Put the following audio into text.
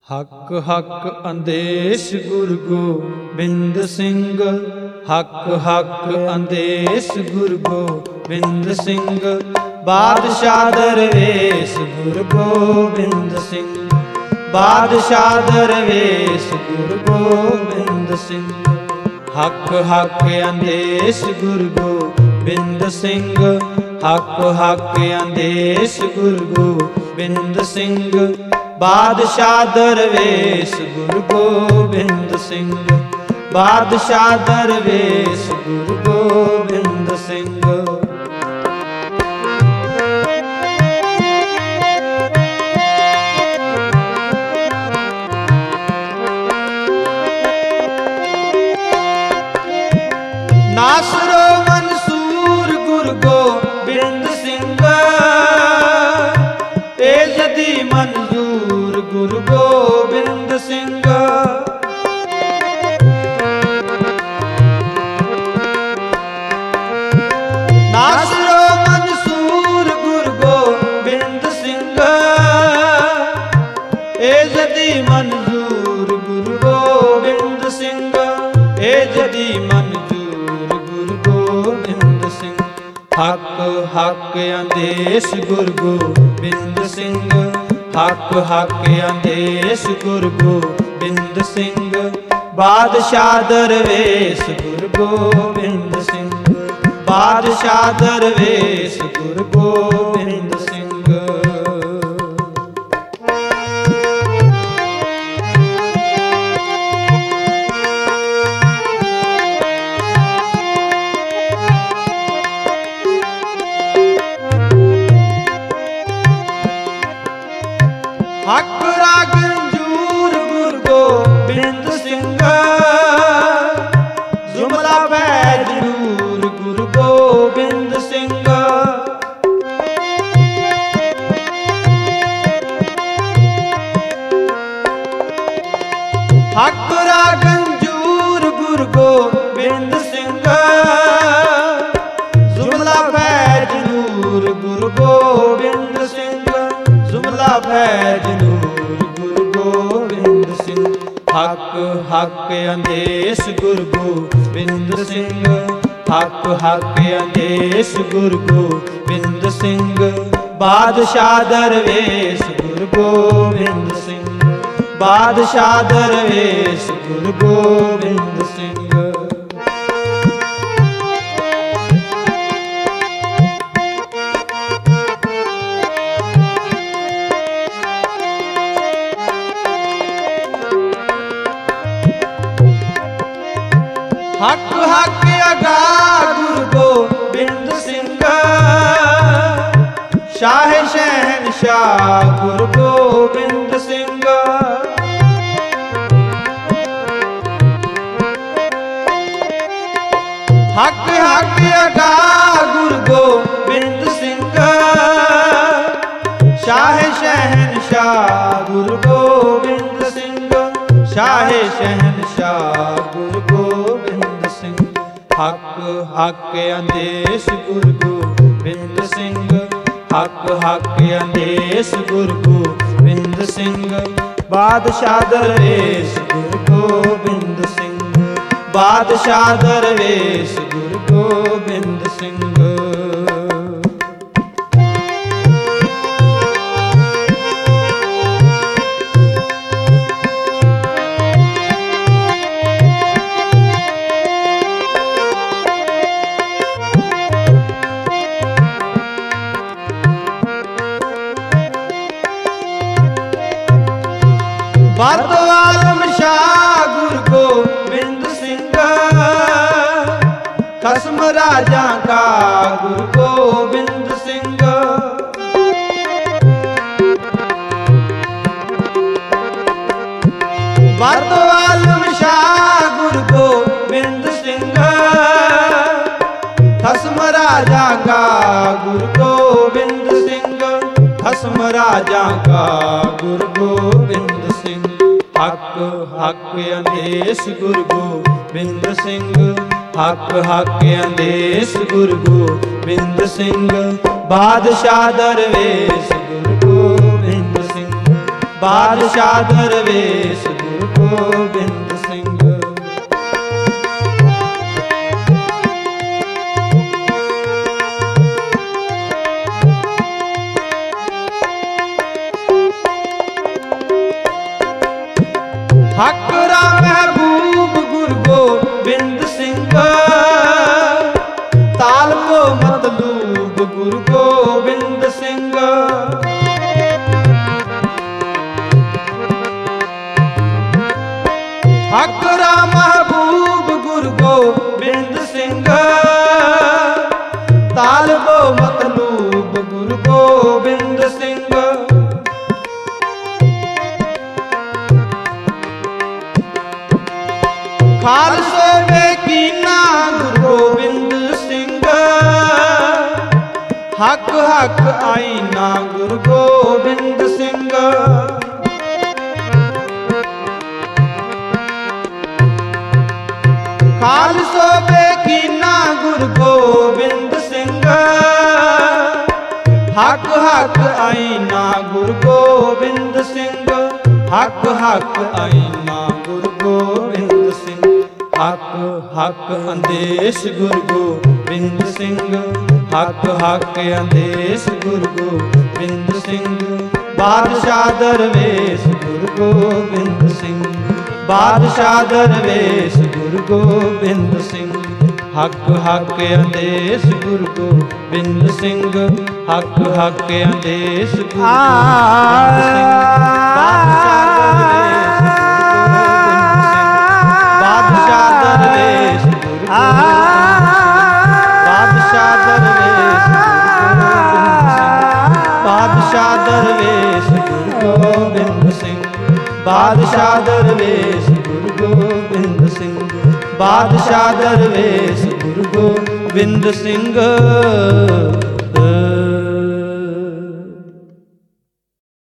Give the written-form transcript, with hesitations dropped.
ਹੱਕ ਹੱਕ ਅੰਦੇਸ਼ ਗੁਰੂ ਗੋਬਿੰਦ ਸਿੰਘ, ਹੱਕ ਹੱਕ ਅੰਦੇਸ਼ ਗੁਰੂ ਗੋਬਿੰਦ ਸਿੰਘ, ਬਾਦਸ਼ਾਹ ਦਰਵੇਸ਼ ਗੁਰੂ ਗੋਬਿੰਦ ਸਿੰਘ, ਬਾਦਸ਼ਾਹ ਦਰਵੇਸ਼ ਗੁਰੂ ਗੋਬਿੰਦ ਸਿੰਘ। ਹੱਕ ਹੱਕ ਅੰਦੇਸ਼ ਗੁਰੂ ਗੋਬਿੰਦ ਸਿੰਘ, ਹੱਕ ਹੱਕ ਅੰਦੇਸ਼ ਗੁਰੂ ਗੋਬਿੰਦ ਸਿੰਘ, ਬਾਦਸ਼ਾਹ ਦਰਵੇਸ਼ ਗੁਰੂ ਗੋਬਿੰਦ ਸਿੰਘ, ਬਾਦਸ਼ਾਹ ਦਰਵੇਸ਼ ਗੁਰੂ ਗੋਬਿੰਦ ਸਿੰਘ। ਨਾਸਰੋ ਮਨਸੂਰ ਗੁਰੂ ਗੋਬਿੰਦ ਸਿੰਘ, ਤੇਜ ਦੀ ਮਨਜ਼ੂਰ ਗੁਰੂ ਗੋਬਿੰਦ ਸਿੰਘ। ਨਾਸਰੋ ਮਨਸੂਰ ਗੁਰੂ ਗੋਬਿੰਦ ਸਿੰਘ, ਤੇਜ ਦੀ ਮਨਜ਼ੂਰ ਗੁਰੂ ਗੋਬਿੰਦ ਸਿੰਘ, ਤੇਜ ਦੀ ਮਨਜ਼ੂਰ ਗੁਰੂ ਗੋਬਿੰਦ ਸਿੰਘ। ਹੱਕ ਹੱਕ ਅੰਦੇਸ਼ ਗੁਰੂ ਗੋਬਿੰਦ ਸਿੰਘ, ਹੱਕ ਹੱਕ ਅੰਦੇਸ਼ ਗੁਰੂ ਗੋਬਿੰਦ ਸਿੰਘ, ਬਾਦਸ਼ਾਹ ਦਰਵੇਸ਼ ਗੁਰੂ ਗੋਬਿੰਦ ਸਿੰਘ, ਬਾਦਸ਼ਾਹ ਦਰਵੇਸ਼ ਗੁਰੂ ਗੋਬਿੰਦ ਸਿੰਘ। ਹੱਕ ਰਾਗੰਜੂਰ ਗੁਰੂ ਗੋਬਿੰਦ ਸਿੰਘ, ਜੁਮਲਾ ਬੈਜੂਰ ਗੁਰੂ ਗੋਬਿੰਦ ਸਿੰਘ। ਹੱਕ ਰਾਗੰਜੂਰ ਗੁਰੂ ਗੋਬਿੰਦ ਸਿੰਘ, ਜੁਮਲਾ ਬੈਜੂਰ ਗੁਰੂ ਗੋਬਿੰਦ ਸਿੰਘ, ਜੁਮਲਾ ਬੈਜਨੂਰ ਗੁਰੂ ਗੋਬਿੰਦ ਸਿੰਘ। ਹੱਕ ਹੱਕ ਅੰਦੇਸ਼ ਗੁਰੂ ਗੋਬਿੰਦ ਸਿੰਘ, ਹੱਕ ਹੱਕ ਅੰਦੇਸ਼ ਗੁਰੂ ਗੋਬਿੰਦ ਸਿੰਘ, ਬਾਦਸ਼ਾਹ ਦਰਵੇਸ਼ ਗੁਰੂ ਗੋਬਿੰਦ ਸਿੰਘ, ਬਾਦਸ਼ਾਹ ਦਰਵੇਸ਼ ਗੁਰੂ ਗੋਬਿੰਦ ਸਿੰਘ। ਹੱਕ ਹੱਕ ਅਗਾ ਗੁਰੂ ਗੋਬਿੰਦ ਸਿੰਘ, ਸ਼ਾਹ ਸ਼ਹਿਨਸ਼ਾਹ ਗੁਰੂ ਗੋਬਿੰਦ ਸਿੰਘ। ਹੱਕ ਹੱਕ ਅਗਾ ਗੁਰੂ ਗੋਬਿੰਦ ਸਿੰਘ, ਸ਼ਾਹ ਸ਼ਹਿਨਸ਼ਾਹ ਗੁਰੂ ਗੋਬਿੰਦ ਸਿੰਘ, ਸ਼ਾਹ ਸ਼ਹਿਨਸ਼ਾਹ ਗੁਰੂ ਗੋਬਿੰਦ ਸਿੰਘ। ਹੱਕ ਹੱਕ ਅੰਦੇਸ਼ ਗੁਰੂ ਗੋਬਿੰਦ ਸਿੰਘ, ਹੱਕ ਹੱਕ ਅੰਦੇਸ਼ ਗੁਰੂ ਗੋਬਿੰਦ ਸਿੰਘ, ਬਾਦਸ਼ਾਹ ਦਰਵੇਸ਼ ਗੁਰੂ ਗੋਬਿੰਦ ਸਿੰਘ, ਬਾਦਸ਼ਾਹ ਦਰਵੇਸ਼ ਗੁਰੂ ਗੋਬਿੰਦ ਸਿੰਘ। ਬਾਦੋ ਆਲਮ ਸ਼ਾਹ ਗੁਰੂ ਗੋਬਿੰਦ ਸਿੰਘ, ਖਸਮ ਰਾਜਾਂ ਕਾ ਗੁਰੂ ਗੋਬਿੰਦ ਸਿੰਘ। ਬਾਦੋ ਆਲਮ ਸ਼ਾਹ ਗੁਰੂ ਗੋਬਿੰਦ ਸਿੰਘ, ਖਸਮ ਰਾਜਾਂ ਕਾ ਗੁਰੂ ਗੋਬਿੰਦ ਸਿੰਘ, ਖਸਮ ਰਾਜਾਂ ਕਾ ਗੁਰੂ ਗੋਬਿੰਦ ਸਿੰਘ। ਹੱਕ ਹੱਕ ਅੰਦੇਸ਼ ਗੁਰੂ ਗੋਬਿੰਦ ਸਿੰਘ, ਹੱਕ ਹੱਕ ਅੰਦੇਸ਼ ਗੁਰੂ ਗੋਬਿੰਦ ਸਿੰਘ, ਬਾਦਸ਼ਾਹ ਦਰਵੇਸ਼ ਗੁਰੂ ਗੋਬਿੰਦ ਸਿੰਘ, ਬਾਦਸ਼ਾਹ ਦਰਵੇਸ਼ ਗੁਰੂ ਗੋਬਿੰਦ ਸਿੰਘ। ਹੱਕ ਰਾ ਮਹਿਬੂਬ ਗੁਰੂ ਗੋਬਿੰਦ ਸਿੰਘ, ਤਾਲ ਕੋ ਮਤਲੂਬ ਗੁਰੂ ਗੋਬਿੰਦ ਸਿੰਘ। ਹੱਕ ਰਾ ਮਹਿਬੂਬ ਗੁਰੂ ਗੋਬਿੰਦ ਸਿੰਘ, ਤਾਲ ਕੋ ਮਤਲੂਬ ਗੁਰੂ ਗੋਬਿੰਦ ਸਿੰਘ। ਖਾਲਸੇ ਵੇ ਕੀਨਾ ਗੁਰੂ ਗੋਬਿੰਦ ਸਿੰਘ, ਹੱਕ ਹੱਕ ਆਈਨਾ ਗੁਰੂ ਗੋਬਿੰਦ ਸਿੰਘ। ਖਾਲਸੇ ਵੇ ਕੀਨਾ ਗੁਰੂ ਗੋਬਿੰਦ ਸਿੰਘ, ਹੱਕ ਹੱਕ ਆਈਨਾ ਗੁਰੂ ਗੋਬਿੰਦ ਸਿੰਘ। ਹੱਕ ਹੱਕ ਆਈਨਾ ਗੁਰੂ ਗੋਬਿੰਦ ਸਿੰਘ। ਹੱਕ ਹੱਕ ਅੰਦੇਸ਼ ਗੁਰੂ ਗੋਬਿੰਦ ਸਿੰਘ, ਹੱਕ ਹੱਕ ਅੰਦੇਸ਼ ਗੁਰੂ ਗੋਬਿੰਦ ਸਿੰਘ। ਬਾਦਸ਼ਾਹ ਦਰਵੇਸ਼ ਗੁਰੂ ਗੋਬਿੰਦ ਸਿੰਘ, ਬਾਦਸ਼ਾਹ ਦਰਵੇਸ਼ ਗੁਰੂ ਗੋਬਿੰਦ ਸਿੰਘ। ਹੱਕ ਹੱਕ ਅੰਦੇਸ਼ ਗੁਰੂ ਗੋਬਿੰਦ ਸਿੰਘ, ਹੱਕ ਹੱਕ ਅੰਦੇਸ਼ ਗੁਰੂ ਗੋਬਿੰਦ ਸਿੰਘ। ਬਾਦਸ਼ਾਹ ਦਰਵੇਸ਼ ਗੁਰੂ ਬਾਦਸ਼ਾਹ ਦਰਵੇਸ਼ ਬਾਦਸ਼ਾਹ ਦਰਵੇਸ਼ ਗੁਰੂ ਗੋਬਿੰਦ ਸਿੰਘ। ਬਾਦਸ਼ਾਹ ਦਰਵੇਸ਼ ਗੁਰੂ ਗੋਬਿੰਦ ਸਿੰਘ, ਬਾਦਸ਼ਾਹ ਦਰਵੇਸ਼ ਗੁਰੂ ਗੋਬਿੰਦ ਸਿੰਘ।